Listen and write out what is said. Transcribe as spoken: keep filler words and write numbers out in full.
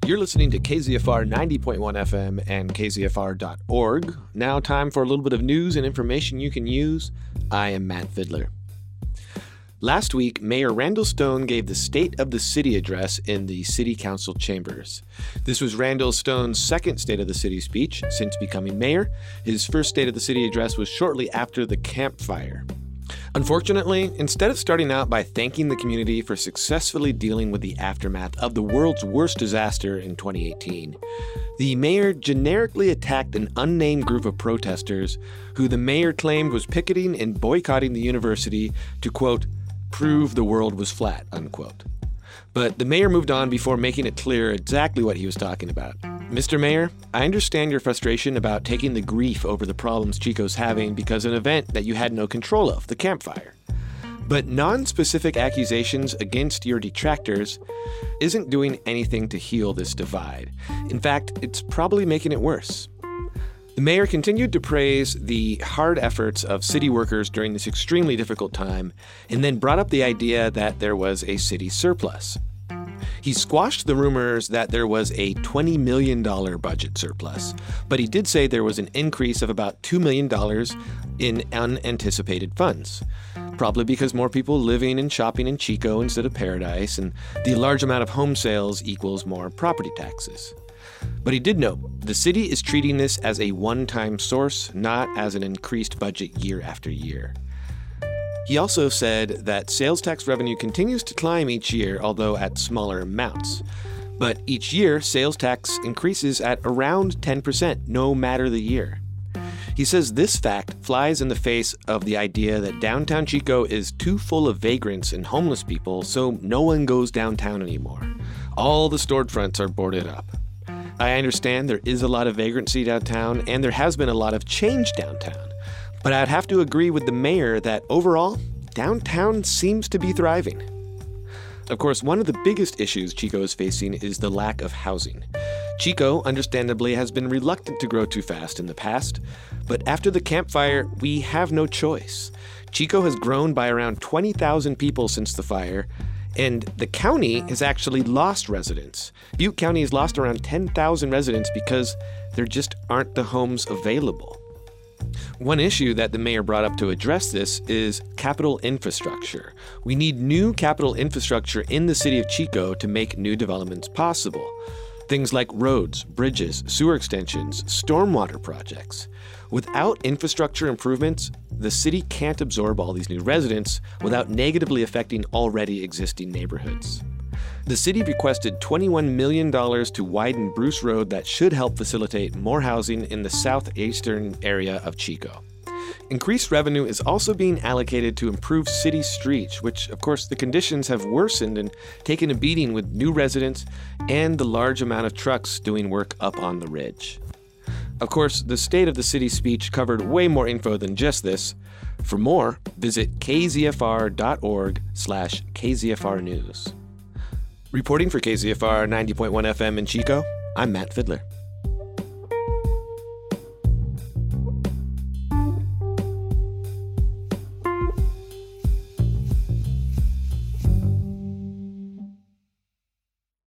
You're listening to K Z F R ninety point one F M and K Z F R dot org. Now time for a little bit of news and information you can use. I am Matt Fidler. Last week, Mayor Randall Stone gave the State of the City address in the City Council chambers. This was Randall Stone's second State of the City speech since becoming mayor. His first State of the City address was shortly after the Camp Fire. Unfortunately, instead of starting out by thanking the community for successfully dealing with the aftermath of the world's worst disaster in twenty eighteen, the mayor generically attacked an unnamed group of protesters who the mayor claimed was picketing and boycotting the university to, quote, prove the world was flat, unquote. But the mayor moved on before making it clear exactly what he was talking about. Mister Mayor, I understand your frustration about taking the grief over the problems Chico's having because of an event that you had no control of, the Camp Fire. But non-specific accusations against your detractors isn't doing anything to heal this divide. In fact, it's probably making it worse. The mayor continued to praise the hard efforts of city workers during this extremely difficult time, and then brought up the idea that there was a city surplus. He squashed the rumors that there was a twenty million dollars budget surplus, but he did say there was an increase of about two million dollars in unanticipated funds, probably because more people living and shopping in Chico instead of Paradise, and the large amount of home sales equals more property taxes. But he did note, the city is treating this as a one-time source, not as an increased budget year after year. He also said that sales tax revenue continues to climb each year, although at smaller amounts. But each year, sales tax increases at around ten percent, no matter the year. He says this fact flies in the face of the idea that downtown Chico is too full of vagrants and homeless people, so no one goes downtown anymore. All the storefronts are boarded up. I understand there is a lot of vagrancy downtown, and there has been a lot of change downtown. But I'd have to agree with the mayor that overall, downtown seems to be thriving. Of course, one of the biggest issues Chico is facing is the lack of housing. Chico, understandably, has been reluctant to grow too fast in the past, but after the Camp Fire, we have no choice. Chico has grown by around twenty thousand people since the fire, and the county has actually lost residents. Butte County has lost around ten thousand residents because there just aren't the homes available. One issue that the mayor brought up to address this is capital infrastructure. We need new capital infrastructure in the city of Chico to make new developments possible. Things like roads, bridges, sewer extensions, stormwater projects. Without infrastructure improvements, the city can't absorb all these new residents without negatively affecting already existing neighborhoods. The city requested twenty-one million dollars to widen Bruce Road that should help facilitate more housing in the southeastern area of Chico. Increased revenue is also being allocated to improve city streets, which, of course, the conditions have worsened and taken a beating with new residents and the large amount of trucks doing work up on the ridge. Of course, the State of the City speech covered way more info than just this. For more, visit K Z F R dot org slash K Z F R news. Reporting for K Z F R ninety point one F M in Chico, I'm Matt Fidler.